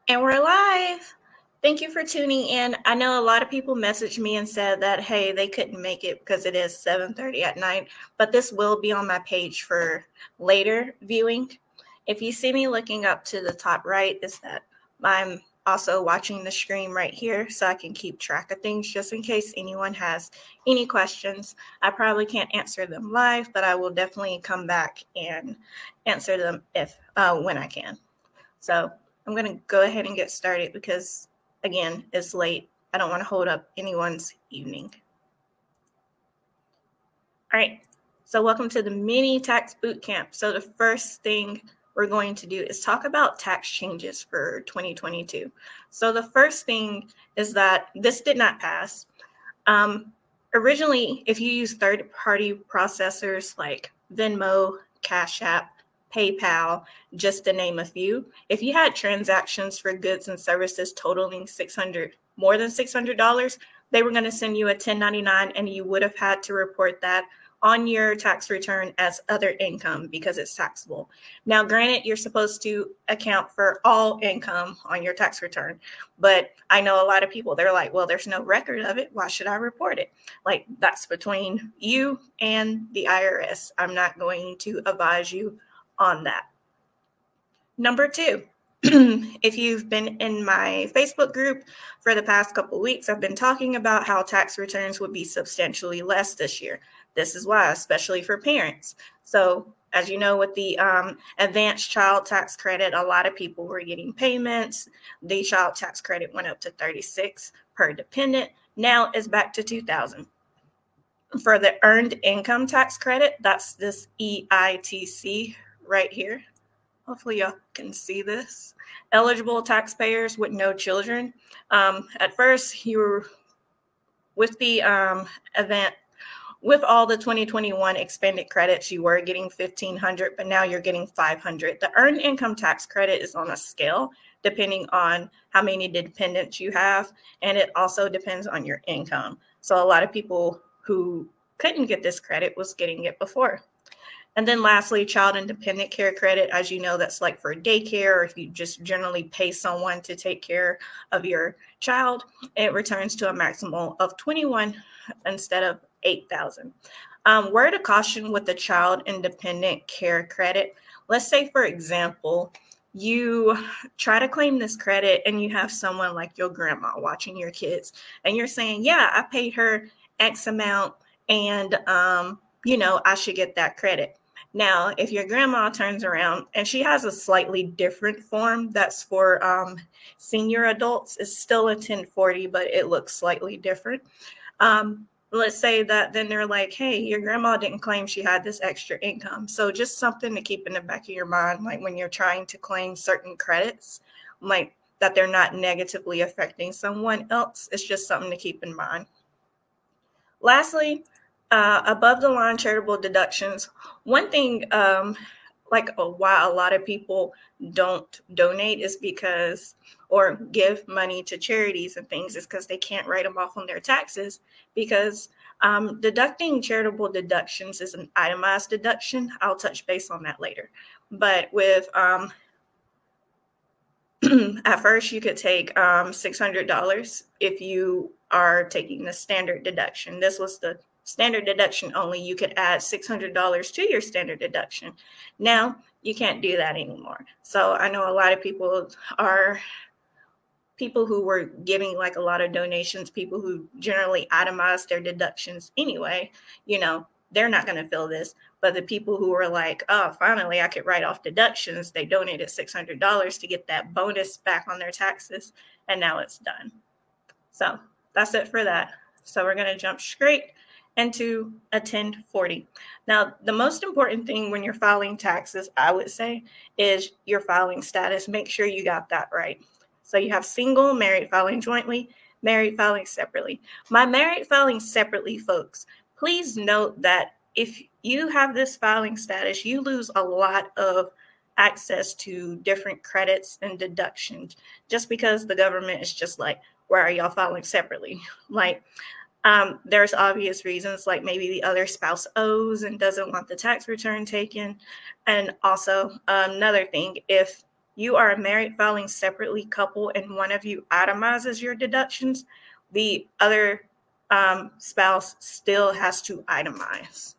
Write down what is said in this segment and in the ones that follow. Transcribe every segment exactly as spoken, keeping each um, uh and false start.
And we're live. Thank you for tuning in. I know a lot of people messaged me and said that, hey, they couldn't make it because it is seven thirty at night, but this will be on my page for later viewing. If you see me looking up to the top right, is that I'm also watching the screen right here so I can keep track of things just in case anyone has any questions. I probably can't answer them live, but I will definitely come back and answer them if uh, when I can. So I'm going to go ahead and get started because, again, it's late. I don't want to hold up anyone's evening. All right. So welcome to the mini tax boot camp. So the first thing we're going to do is talk about tax changes for twenty twenty-two. So the first thing is that this did not pass. Um, originally, if you use third-party processors like Venmo, Cash App, PayPal, just to name a few, if you had transactions for goods and services totaling six hundred, more than six hundred dollars, they were going to send you a ten ninety-nine and you would have had to report that on your tax return as other income because it's taxable. Now, granted, you're supposed to account for all income on your tax return, but I know a lot of people, they're like, well, there's no record of it. Why should I report it? Like, that's between you and the I R S. I'm not going to advise you on that. Number two, if you've been in my Facebook group for the past couple of weeks, I've been talking about how tax returns would be substantially less this year. This is why, especially for parents. So as you know, with the um, advanced child tax credit, a lot of people were getting payments. The child tax credit went up to thirty-six per dependent. Now it's back to two thousand. For the earned income tax credit, that's this E I T C right here. Hopefully y'all can see this. Eligible taxpayers with no children. Um, at first, you were with the um, event, with all the twenty twenty-one expended credits, you were getting fifteen hundred, but now you're getting five hundred. The earned income tax credit is on a scale depending on how many dependents you have, and it also depends on your income. So a lot of people who couldn't get this credit was getting it before. And then lastly, child and dependent care credit. As you know, that's like for daycare, or if you just generally pay someone to take care of your child, it returns to a maximum of twenty-one instead of eight thousand. Um, word of caution with the child and dependent care credit. Let's say, for example, you try to claim this credit and you have someone like your grandma watching your kids, and you're saying, yeah, I paid her X amount and, um, you know, I should get that credit. Now, if your grandma turns around and she has a slightly different form that's for um, senior adults, it's still a ten forty, but it looks slightly different. Um, let's say that then they're like, hey, your grandma didn't claim she had this extra income. So just something to keep in the back of your mind, like when you're trying to claim certain credits, like that they're not negatively affecting someone else. It's just something to keep in mind. Lastly, uh, above the line charitable deductions. One thing, um, like uh, why a lot of people don't donate is because, or give money to charities and things, is because they can't write them off on their taxes, because um, deducting charitable deductions is an itemized deduction. I'll touch base on that later. But with um, at first, you could take um, six hundred dollars if you are taking the standard deduction. This was the standard deduction only. You could add six hundred dollars to your standard deduction. Now, you can't do that anymore. So I know a lot of people are people who were giving like a lot of donations, people who generally itemize their deductions anyway, you know, they're not going to feel this. But the people who were like, oh, finally, I could write off deductions, they donated six hundred dollars to get that bonus back on their taxes, and now it's done. So that's it for that. So we're going to jump straight into a ten forty. Now, the most important thing when you're filing taxes, I would say, is your filing status. Make sure you got that right. So you have single, married filing jointly, married filing separately. My married filing separately, folks, please note that if you have this filing status, you lose a lot of access to different credits and deductions just because the government is just like, why are y'all filing separately? Like, um, there's obvious reasons, like maybe the other spouse owes and doesn't want the tax return taken. And also um, another thing, if you are a married filing separately couple and one of you itemizes your deductions, the other um, spouse still has to itemize.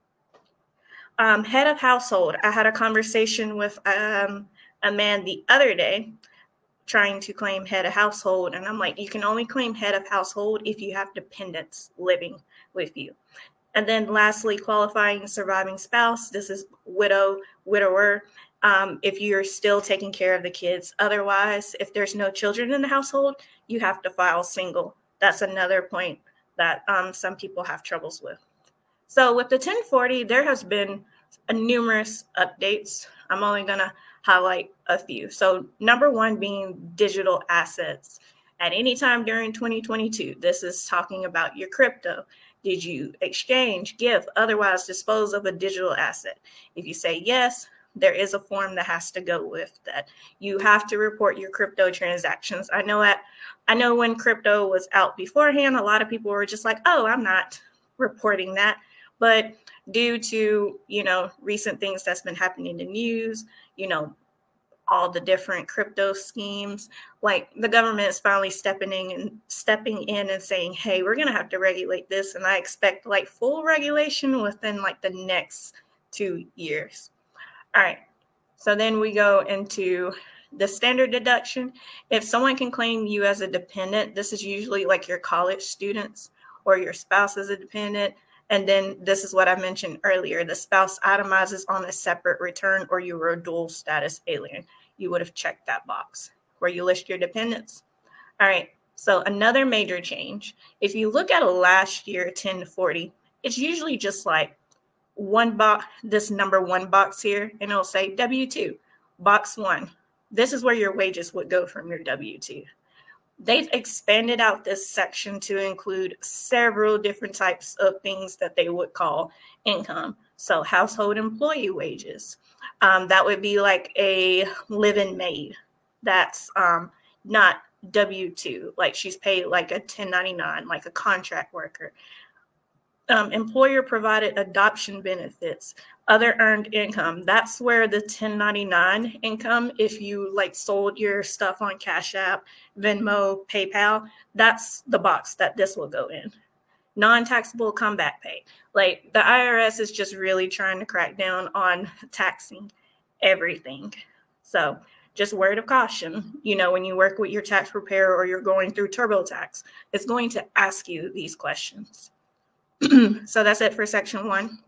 Um, head of household. I had a conversation with um, a man the other day trying to claim head of household. And I'm like, you can only claim head of household if you have dependents living with you. And then lastly, qualifying surviving spouse. This is widow, widower. Um, if you're still taking care of the kids. Otherwise, if there's no children in the household, you have to file single. That's another point that um, some people have troubles with. So with the ten forty, there has been a numerous updates. I'm only going to highlight a few. So number one being digital assets. At any time during twenty twenty-two, this is talking about your crypto. Did you exchange, give, otherwise dispose of a digital asset? If you say yes, there is a form that has to go with that. You have to report your crypto transactions. I know at, I know when crypto was out beforehand, a lot of people were just like, oh, I'm not reporting that. But due to, you know, recent things that's been happening in the news, you know, all the different crypto schemes, like the government is finally stepping in and stepping in and saying, hey, we're going to have to regulate this. And I expect like full regulation within like the next two years. All right. So then we go into the standard deduction. If someone can claim you as a dependent, this is usually like your college students or your spouse as a dependent. And then this is what I mentioned earlier. The spouse itemizes on a separate return or you were a dual status alien. You would have checked that box where you list your dependents. All right. So another major change. If you look at a last year ten forty, it's usually just like one box, this number one box here, and it'll say W two, box one. This is where your wages would go from your W two. They've expanded out this section to include several different types of things that they would call income. So household employee wages. Um, that would be like a live-in maid. That's um, not W two, like she's paid like a ten ninety-nine, like a contract worker. Um, employer provided adoption benefits, other earned income. That's where the ten ninety-nine income, if you like sold your stuff on Cash App, Venmo, PayPal, that's the box that this will go in. Non-taxable comeback pay. Like the I R S is just really trying to crack down on taxing everything. So just word of caution, you know, when you work with your tax preparer or you're going through TurboTax, it's going to ask you these questions. So that's it for section one.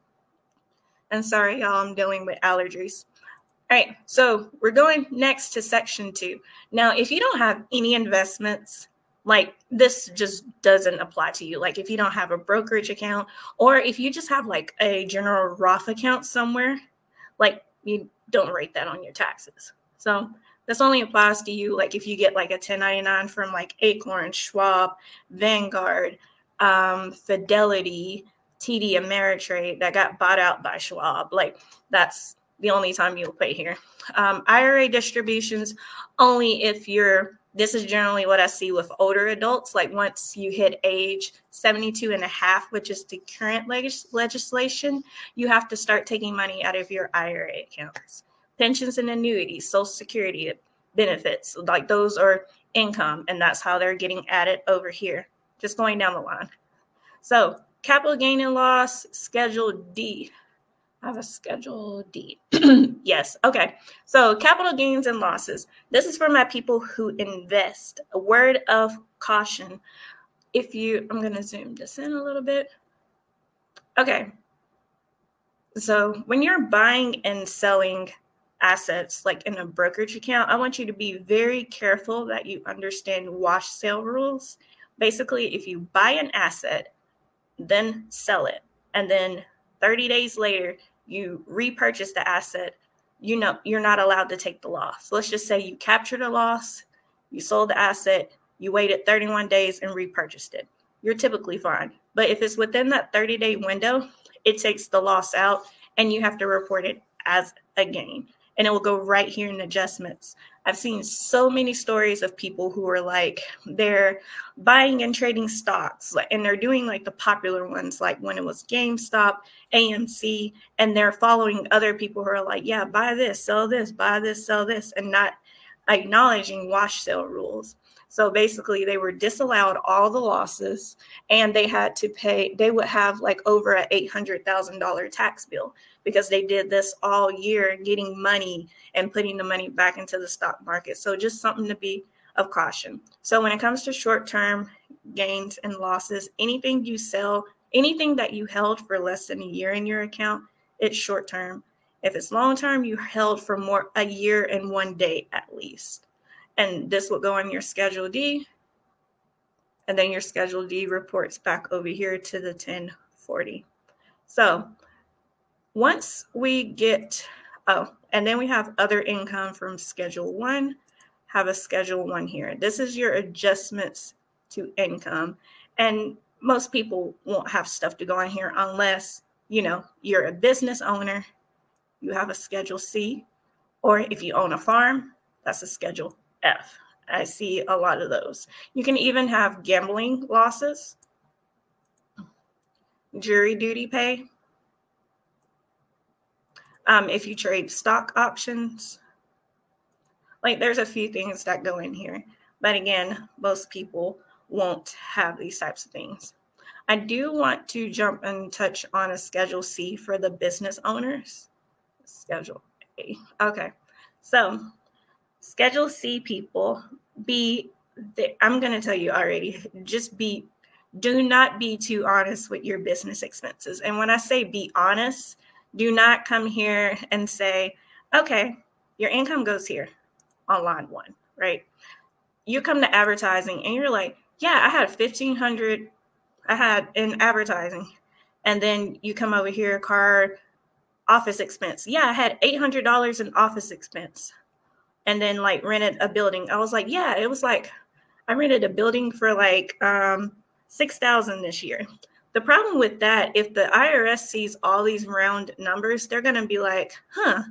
And sorry, y'all, I'm dealing with allergies. All right, so we're going next to section two. Now, if you don't have any investments, like this just doesn't apply to you. Like if you don't have a brokerage account, or if you just have like a general Roth account somewhere, like you don't rate that on your taxes. So this only applies to you like if you get like a ten ninety-nine from like Acorn, Schwab, Vanguard, um, Fidelity, T D Ameritrade that got bought out by Schwab. Like that's the only time you'll pay here. Um, I R A distributions only if you're, this is generally what I see with older adults. Like once you hit age seventy-two and a half, which is the current legis- legislation, you have to start taking money out of your I R A accounts. Pensions and annuities, Social Security benefits, like those are income, and that's how they're getting added over here. Just going down the line. So capital gain and loss, Schedule D. I have a Schedule D. Yes. Okay. So capital gains and losses. This is for my people who invest. A word of caution. If you, I'm going to zoom this in a little bit. Okay. So when you're buying and selling assets, like in a brokerage account, I want you to be very careful that you understand wash sale rules. Basically, if you buy an asset, then sell it, and then thirty days later, you repurchase the asset, you know, you're not allowed to take the loss. Let's just say you captured a loss, you sold the asset, you waited thirty-one days and repurchased it. You're typically fine. But if it's within that thirty-day window, it takes the loss out and you have to report it as a gain. and it will go right here in adjustments. I've seen so many stories of people who are like, they're buying and trading stocks, and they're doing like the popular ones, like when it was GameStop, A M C, and they're following other people who are like, yeah, buy this, sell this, buy this, sell this, and not acknowledging wash sale rules. So basically they were disallowed all the losses, and they had to pay, they would have like over an eight hundred thousand dollars tax bill because they did this all year, getting money and putting the money back into the stock market. So just something to be of caution. So when it comes to short-term gains and losses, anything you sell, anything that you held for less than a year in your account, it's short-term. If it's long-term, you held for more a year and one day at least. And this will go on your Schedule D. And then your Schedule D reports back over here to the ten forty. So once we get, oh, and then we have other income from Schedule one, have a Schedule one here. This is your adjustments to income. And most people won't have stuff to go on here unless, you know, you're a business owner, you have a Schedule C, or if you own a farm, that's a Schedule F. I see a lot of those. You can even have gambling losses, jury duty pay, um, if you trade stock options. Like there's a few things that go in here. But again, most people won't have these types of things. I do want to jump and touch on a Schedule C for the business owners. Schedule A. Okay. So Schedule C people, be, the, I'm going to tell you already, just be, do not be too honest with your business expenses. And when I say be honest, do not come here and say, okay, your income goes here on line one, right? You come to advertising and you're like, yeah, I had fifteen hundred I had in advertising. And then you come over here, car, office expense. Yeah, I had eight hundred dollars in office expense. And then like rented a building. I was like, yeah, it was like, I rented a building for like um, six thousand dollars this year. The problem with that, if the I R S sees all these round numbers, they're going to be like, huh,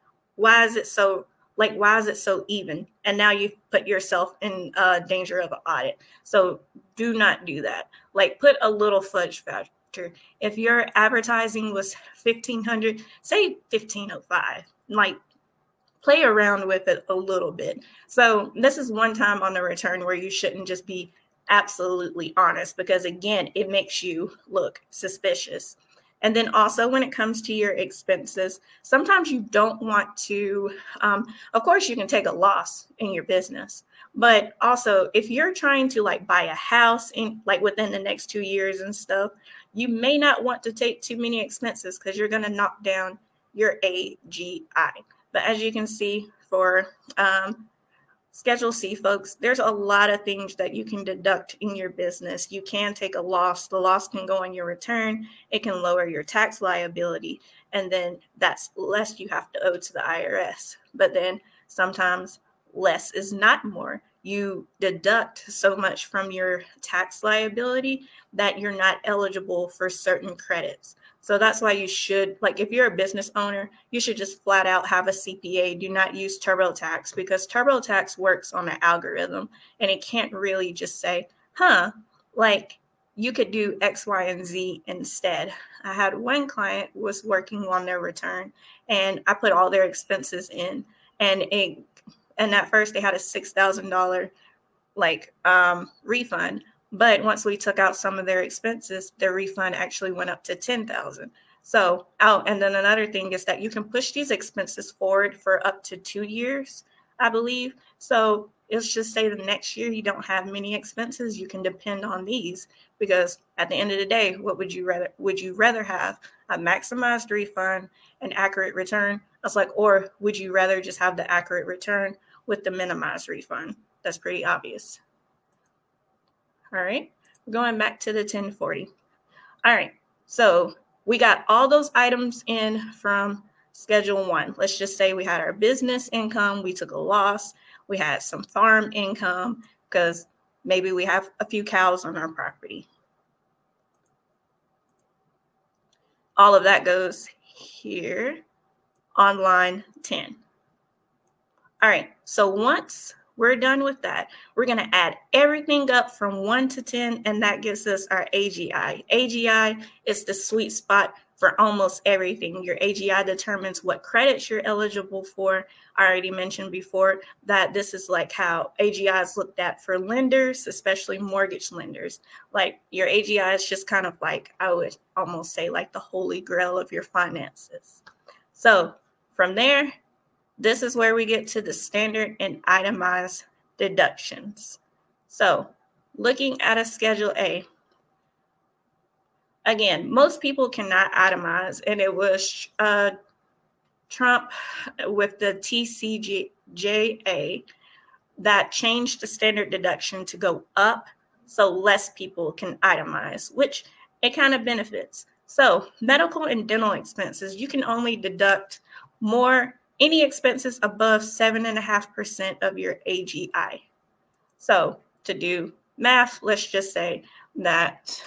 why is it so, like, why is it so even? And now you put yourself in uh, danger of an audit. So do not do that. Like put a little fudge factor. If your advertising was fifteen hundred dollars, say fifteen oh five, like play around with it a little bit. So this is one time on the return where you shouldn't just be absolutely honest, because again, it makes you look suspicious. And then also when it comes to your expenses, sometimes you don't want to, um, of course you can take a loss in your business, but also if you're trying to like buy a house in like within the next two years and stuff, you may not want to take too many expenses because you're going to knock down your A G I. But as you can see for um, Schedule C, folks, there's a lot of things that you can deduct in your business. You can take a loss. The loss can go on your return. It can lower your tax liability. And then that's less you have to owe to the I R S. But then sometimes less is not more. You deduct so much from your tax liability that you're not eligible for certain credits. So that's why you should, like if you're a business owner, you should just flat out have a C P A. Do not use TurboTax, because TurboTax works on an algorithm and it can't really just say, huh, like you could do X, Y, and Z instead. I had one client was working on their return and I put all their expenses in, and it, and at first they had a six thousand dollars like um, refund. But once we took out some of their expenses, their refund actually went up to ten thousand dollars. So, oh, and then another thing is that you can push these expenses forward for up to two years, I believe. So let's just say the next year you don't have many expenses, you can depend on these, because at the end of the day, what would you rather, would you rather have a maximized refund, an accurate return? I was like, or would you rather just have the accurate return with the minimized refund? That's pretty obvious. All right, going back to the ten forty. All right, so we got all those items in from Schedule one. Let's just say we had our business income, we took a loss, we had some farm income because maybe we have a few cows on our property. All of that goes here on line ten. All right, so once we're done with that, we're going to add everything up from one to ten, and that gives us our A G I. A G I is the sweet spot for almost everything. Your A G I determines what credits you're eligible for. I already mentioned before that this is like how A G I is looked at for lenders, especially mortgage lenders. Like your A G I is just kind of like, I would almost say like the holy grail of your finances. So from there, this is where we get to the standard and itemized deductions. So looking at a Schedule A, again, most people cannot itemize, and it was uh, Trump with the T C J A that changed the standard deduction to go up so less people can itemize, which it kind of benefits. So medical and dental expenses, you can only deduct more any expenses above seven point five percent of your A G I. So to do math, let's just say that,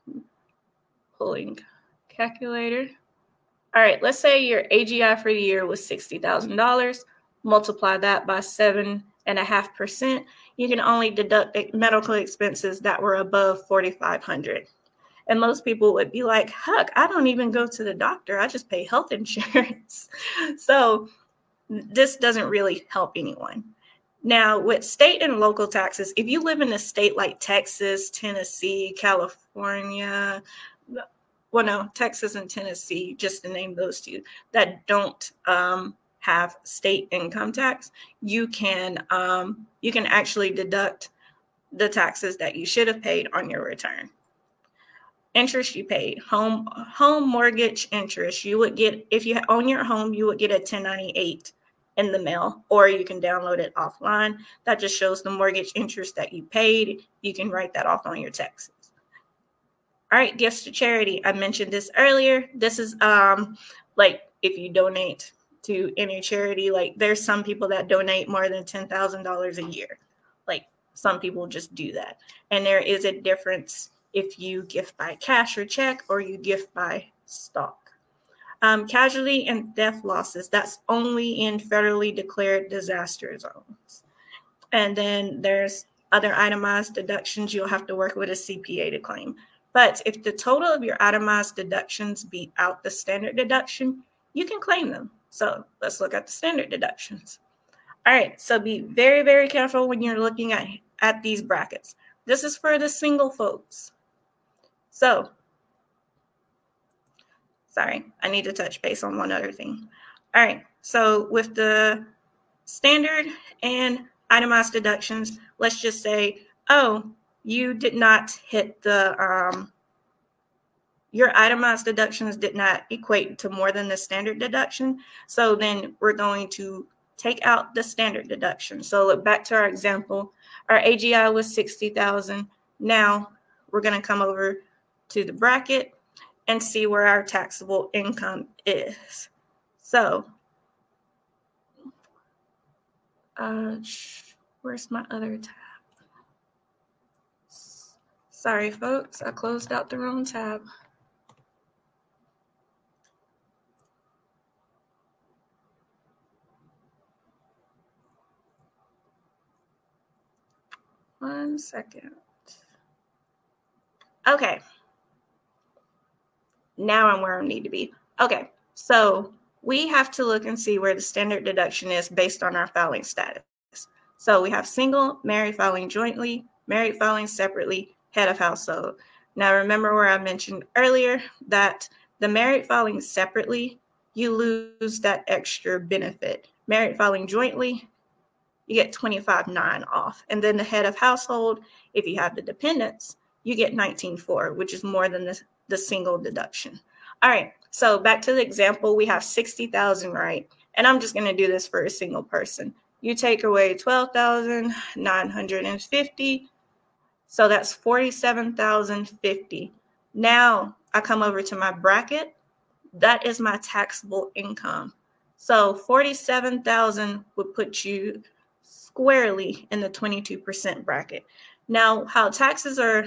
pulling calculator. All right, let's say your A G I for the year was sixty thousand dollars. Multiply that by seven point five percent. You can only deduct medical expenses that were above forty-five hundred dollars. And most people would be like, heck, I don't even go to the doctor. I just pay health insurance. So this doesn't really help anyone. Now, with state and local taxes, if you live in a state like Texas, Tennessee, California, well, no, Texas and Tennessee, just to name those two, that don't um, have state income tax, you can um, you can actually deduct the taxes that you should have paid on your return. Interest you paid, home home mortgage interest, you would get, if you own your home, you would get a ten ninety-eight in the mail, or you can download it offline. That just shows the mortgage interest that you paid. You can write that off on your taxes. All right, gifts to charity. I mentioned this earlier. This is um like if you donate to any charity, like there's some people that donate more than ten thousand dollars a year. Like some people just do that. And there is a difference if you gift by cash or check or you gift by stock. Um, casualty and theft losses, that's only in federally declared disaster zones. And then there's other itemized deductions you'll have to work with a C P A to claim. But if the total of your itemized deductions beat out the standard deduction, you can claim them. So let's look at the standard deductions. All right, so be very, very careful when you're looking at, at these brackets. This is for the single folks. So, sorry, I need to touch base on one other thing. All right, so with the standard and itemized deductions, let's just say, oh, you did not hit the, um, your itemized deductions did not equate to more than the standard deduction. So then we're going to take out the standard deduction. So look back to our example. Our A G I was sixty thousand. Now we're going to come over to the bracket and see where our taxable income is. So, uh, where's my other tab? Sorry, folks, I closed out the wrong tab. One second. Okay. Now I'm where I need to be. Okay, so we have to look and see where the standard deduction is based on our filing status. So we have single, married filing jointly, married filing separately, head of household. Now remember where I mentioned earlier that the married filing separately, you lose that extra benefit. Married filing jointly, you get twenty-five nine off. And then the head of household, if you have the dependents, you get nineteen four, which is more than the, the single deduction. All right, so back to the example, we have sixty thousand, right? And I'm just gonna do this for a single person. You take away twelve thousand nine hundred fifty, so that's forty-seven thousand fifty. Now I come over to my bracket, that is my taxable income. So forty-seven thousand would put you squarely in the twenty-two percent bracket. Now, how taxes are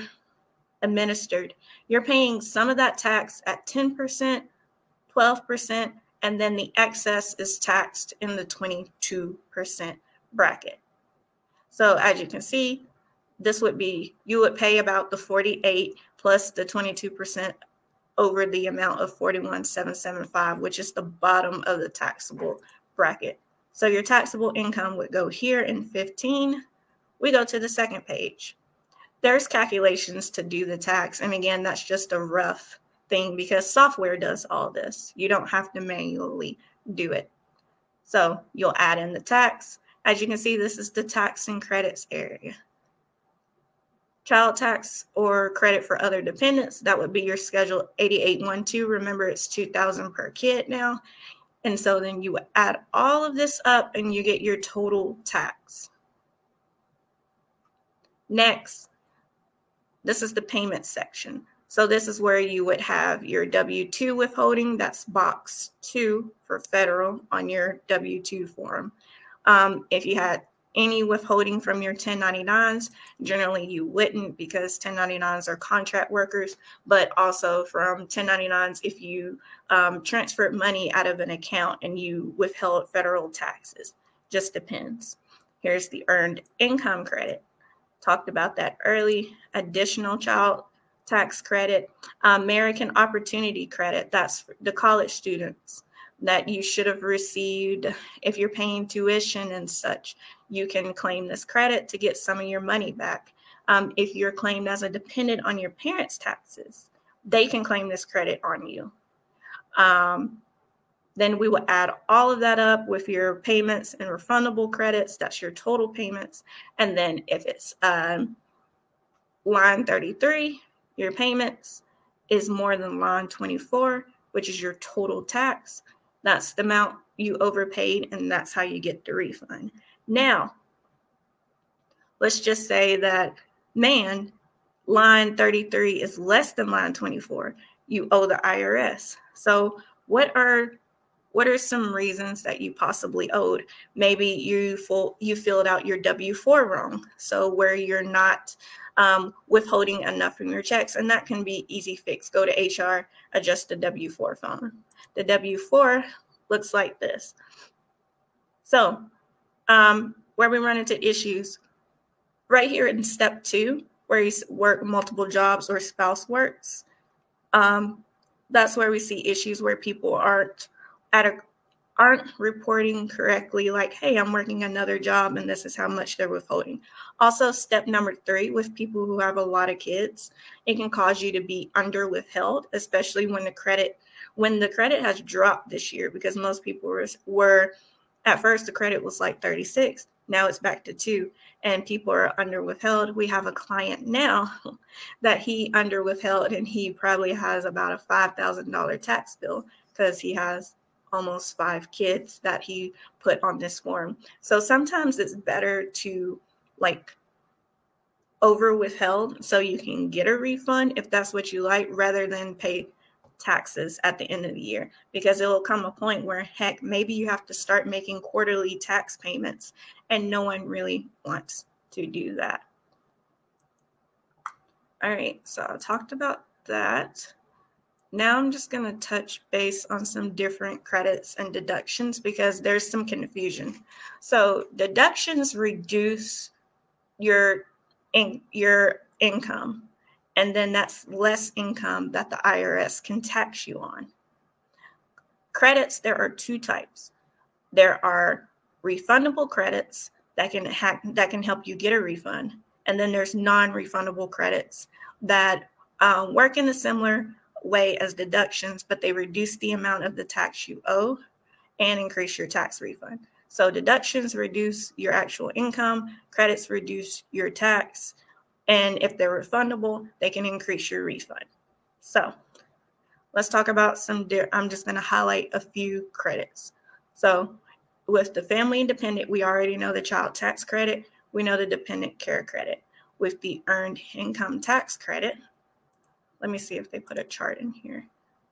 administered, you're paying some of that tax at ten percent, twelve percent, and then the excess is taxed in the twenty-two percent bracket. So as you can see, this would be, you would pay about the forty-eight plus the twenty-two percent over the amount of forty-one thousand seven hundred seventy-five, which is the bottom of the taxable bracket. So your taxable income would go here in fifteen. We go to the second page. There's calculations to do the tax. And again, that's just a rough thing because software does all this. You don't have to manually do it. So you'll add in the tax. As you can see, this is the tax and credits area. Child tax or credit for other dependents, that would be your schedule eighty-eight twelve. Remember, it's two thousand per kid now. And so then you would add all of this up and you get your total tax. Next, this is the payment section. So this is where you would have your W two withholding. That's box two for federal on your W two form. Um, if you had any withholding from your ten ninety-nines, generally you wouldn't because ten ninety-nines are contract workers, but also from ten ninety-nines if you um, transferred money out of an account and you withheld federal taxes. Just depends. Here's the earned income credit. Talked about that early. Additional child tax credit, American Opportunity Credit, that's the college students that you should have received if you're paying tuition and such. You can claim this credit to get some of your money back. Um, if you're claimed as a dependent on your parents' taxes, they can claim this credit on you. Um, then we will add all of that up with your payments and refundable credits. That's your total payments. And then if it's um, line thirty-three, your payments is more than line twenty-four, which is your total tax. That's the amount you overpaid, and that's how you get the refund. Now, let's just say that, man, line thirty-three is less than line twenty-four. You owe the I R S. So what are what are some reasons that you possibly owed? Maybe you full, you filled out your W four wrong. So where you're not um, withholding enough from your checks, and that can be easy fix. Go to H R, adjust the W four form. The W four looks like this. So um, where we run into issues, right here in step two, where you work multiple jobs or spouse works, um, that's where we see issues where people aren't at a, aren't reporting correctly, like, hey, I'm working another job and this is how much they're withholding. Also, step number three, with people who have a lot of kids, it can cause you to be under withheld, especially when the credit when the credit has dropped this year, because most people were, were at first the credit was like thirty-six. Now it's back to two, and people are under withheld. We have a client now that he under withheld, and he probably has about a five thousand dollars tax bill because he has almost five kids that he put on this form. So sometimes it's better to like over withheld so you can get a refund if that's what you like, rather than pay taxes at the end of the year, because it will come a point where, heck, maybe you have to start making quarterly tax payments, and no one really wants to do that. All right, so I talked about that. Now I'm just going to touch base on some different credits and deductions because there's some confusion. So deductions reduce your in, your income, and then that's less income that the I R S can tax you on. Credits, there are two types. There are refundable credits that can ha- that can help you get a refund, and then there's non-refundable credits that uh, work in a similar way as deductions, but they reduce the amount of the tax you owe and increase your tax refund. So deductions reduce your actual income, credits reduce your tax, and if they're refundable, they can increase your refund. So let's talk about some, di- I'm just going to highlight a few credits. So with the family and dependent, we already know the child tax credit. We know the dependent care credit. With the earned income tax credit, let me see if they put a chart in here.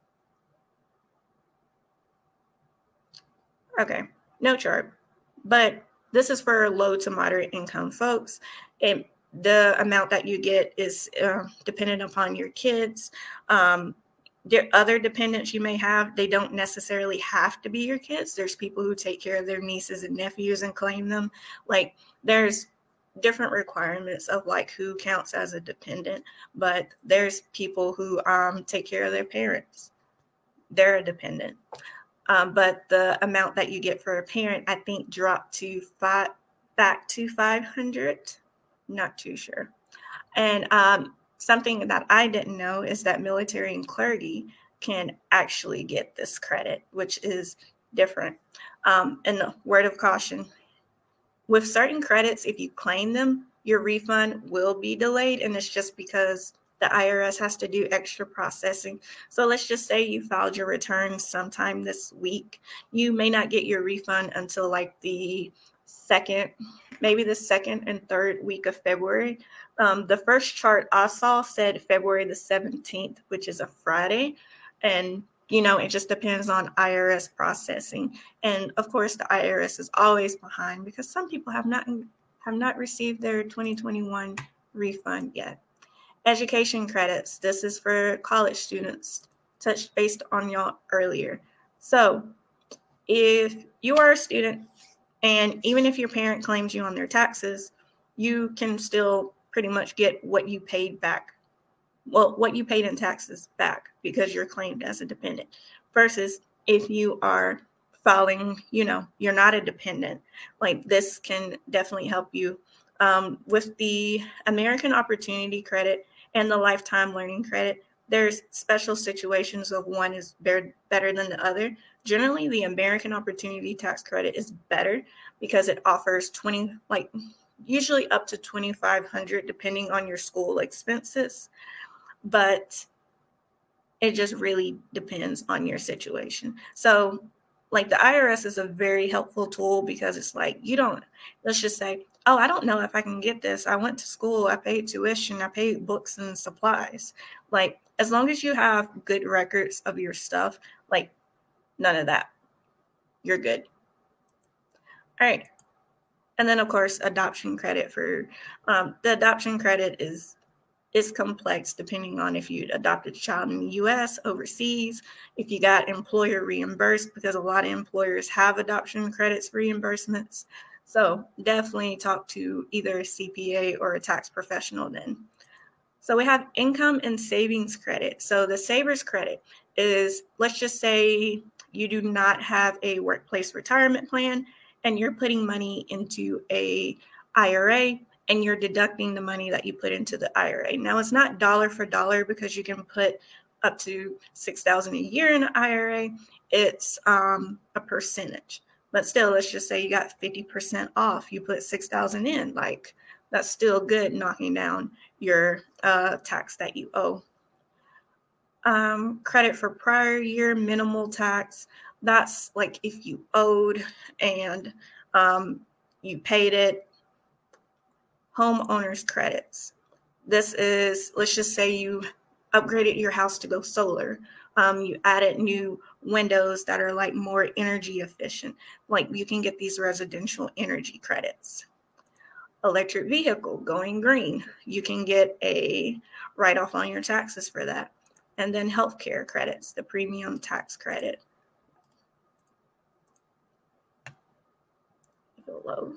Okay, no chart, but this is for low to moderate income folks. It, the amount that you get is uh, dependent upon your kids. Um, there other dependents you may have, they don't necessarily have to be your kids. There's people who take care of their nieces and nephews and claim them. Like, there's different requirements of like who counts as a dependent, but there's people who um, take care of their parents. They're a dependent. Um, but the amount that you get for a parent, I think, dropped to five, back to five hundred. Not too sure. And um, something that I didn't know is that military and clergy can actually get this credit, which is different. Um, and the word of caution, with certain credits, if you claim them, your refund will be delayed, and it's just because the I R S has to do extra processing. So let's just say you filed your return sometime this week. You may not get your refund until like the second, maybe the second and third week of February. Um, the first chart I saw said February the seventeenth, which is a Friday. And, you know, it just depends on I R S processing. And of course, the I R S is always behind because some people have not have not received their twenty twenty-one refund yet. Education credits. This is for college students, touched based on y'all earlier. So if you are a student, and even if your parent claims you on their taxes, you can still pretty much get what you paid back. Well, what you paid in taxes back because you're claimed as a dependent. Versus if you are filing, you know, you're not a dependent. Like, this can definitely help you. Um, with the American Opportunity Credit and the Lifetime Learning Credit, there's special situations of one is better, better than the other. Generally, the American Opportunity Tax Credit is better because it offers twenty, like usually up to twenty-five hundred, depending on your school expenses. But it just really depends on your situation. So, like, the I R S is a very helpful tool because it's like, you don't, let's just say, oh, I don't know if I can get this. I went to school, I paid tuition, I paid books and supplies. Like, as long as you have good records of your stuff, like, none of that, you're good. All right. And then, of course, adoption credit for um, the adoption credit is is complex depending on if you adopted a child in the U S, overseas, if you got employer reimbursed, because a lot of employers have adoption credits reimbursements. So definitely talk to either a C P A or a tax professional then. So we have income and savings credit. So the savers credit is, let's just say you do not have a workplace retirement plan and you're putting money into a I R A and you're deducting the money that you put into the I R A. Now, it's not dollar for dollar because you can put up to six thousand dollars a year in an I R A. It's um, a percentage. But still, let's just say you got fifty percent off. You put six thousand dollars in. Like, that's still good, knocking down your uh, tax that you owe. Um, credit for prior year minimal tax. That's like if you owed and um, you paid it. Homeowners credits. This is, let's just say you upgraded your house to go solar. Um, you added new windows that are like more energy efficient. Like, you can get these residential energy credits. Electric vehicle, going green. You can get a write-off on your taxes for that. And then healthcare credits, the premium tax credit. It'll load.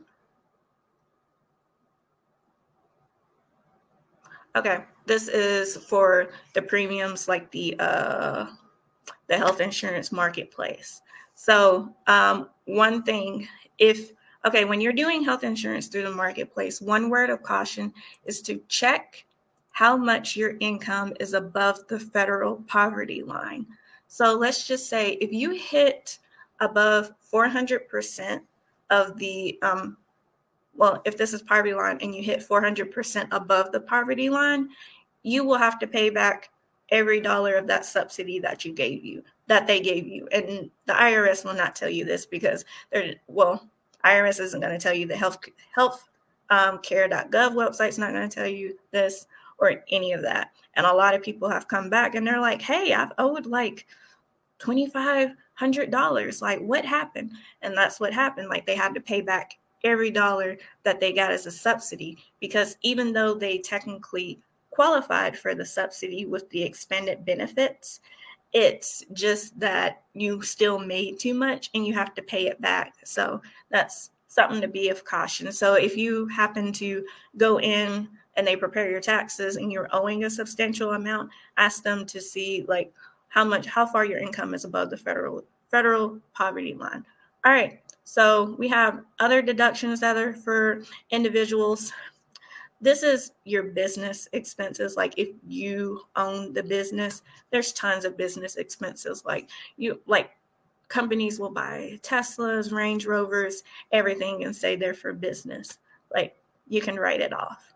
Okay, this is for the premiums, like the uh, the health insurance marketplace. So um, one thing, if, okay, when you're doing health insurance through the marketplace, one word of caution is to check how much your income is above the federal poverty line. So let's just say if you hit above four hundred percent of the um, well, if this is poverty line and you hit four hundred percent above the poverty line, you will have to pay back every dollar of that subsidy that you gave you, that they gave you. And the I R S will not tell you this because they're, well, I R S isn't going to tell you. The health health um, care dot gov website's not going to tell you this or any of that. And a lot of people have come back and they're like, hey, I've owed like twenty-five hundred dollars. Like, what happened? And that's what happened. Like, they had to pay back every dollar that they got as a subsidy, because even though they technically qualified for the subsidy with the expanded benefits, It's just that you still made too much and you have to pay it back. So that's something to be of caution. So if you happen to go in and they prepare your taxes and you're owing a substantial amount, ask them to see like how much, how far your income is above the federal federal poverty line. All right. So we have other deductions that are for individuals. This is your business expenses. Like if you own the business, there's tons of business expenses. Like you, like companies will buy Teslas, Range Rovers, everything and say they're for business. Like you can write it off.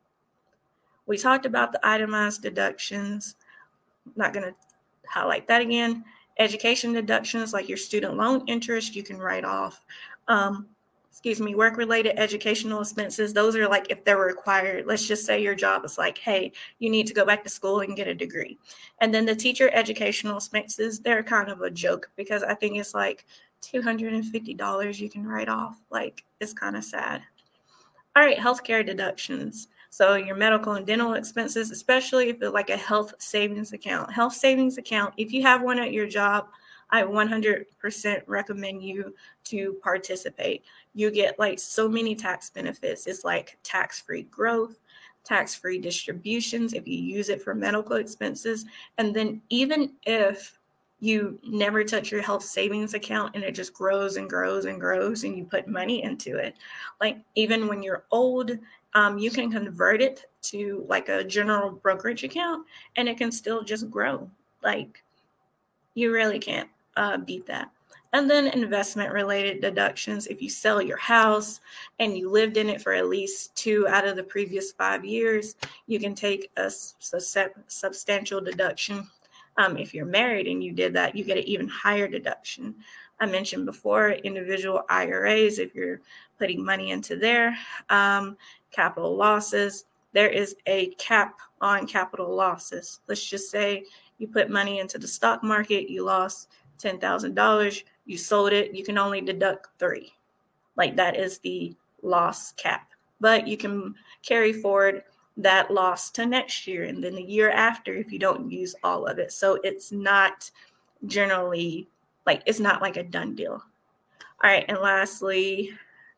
We talked about the itemized deductions. I'm not going to highlight that again. Education deductions, like your student loan interest, you can write off. Um, excuse me, work-related educational expenses, those are like if they're required. Let's just say your job is like, hey, you need to go back to school and get a degree. And then the teacher educational expenses, they're kind of a joke because I think it's like two hundred fifty dollars you can write off. Like, it's kind of sad. All right, healthcare deductions. So your medical and dental expenses, especially if it's like a health savings account. Health savings account, if you have one at your job, I one hundred percent recommend you to participate. You get like so many tax benefits. It's like tax-free growth, tax-free distributions if you use it for medical expenses. And then even if you never touch your health savings account and it just grows and grows and grows and you put money into it, like even when you're old, um, you can convert it to like a general brokerage account and it can still just grow. Like you really can't uh, beat that. And then investment related deductions. If you sell your house and you lived in it for at least two out of the previous five years, you can take a, a substantial deduction. Um, if you're married and you did that, you get an even higher deduction. I mentioned before, individual I R As, if you're putting money into there, um, capital losses, there is a cap on capital losses. Let's just say you put money into the stock market, you lost ten thousand dollars, you sold it, you can only deduct three. Like that is the loss cap. But you can carry forward that loss to next year and then the year after if you don't use all of it. So it's not generally like, it's not like a done deal. All right, and lastly,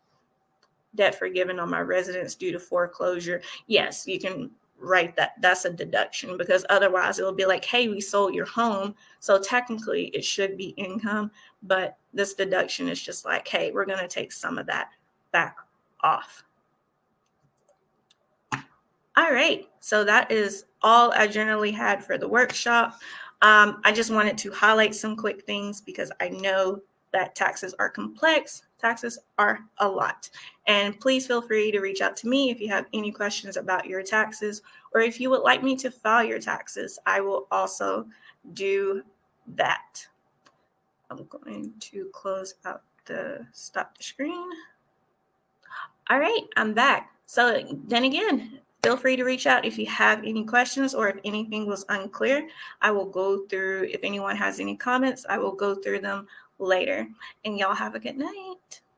debt forgiven on my residence due to foreclosure. Yes, you can write that. That's a deduction because otherwise it'll be like, hey, we sold your home. So technically it should be income, but this deduction is just like, hey, we're going to take some of that back off. All right, so that is all I generally had for the workshop. Um, I just wanted to highlight some quick things because I know that taxes are complex. Taxes are a lot. And please feel free to reach out to me if you have any questions about your taxes or if you would like me to file your taxes. I will also do that. I'm going to close out the stop the screen. All right, I'm back. So then again, feel free to reach out if you have any questions or if anything was unclear. I will go through, if anyone has any comments, I will go through them later. And y'all have a good night.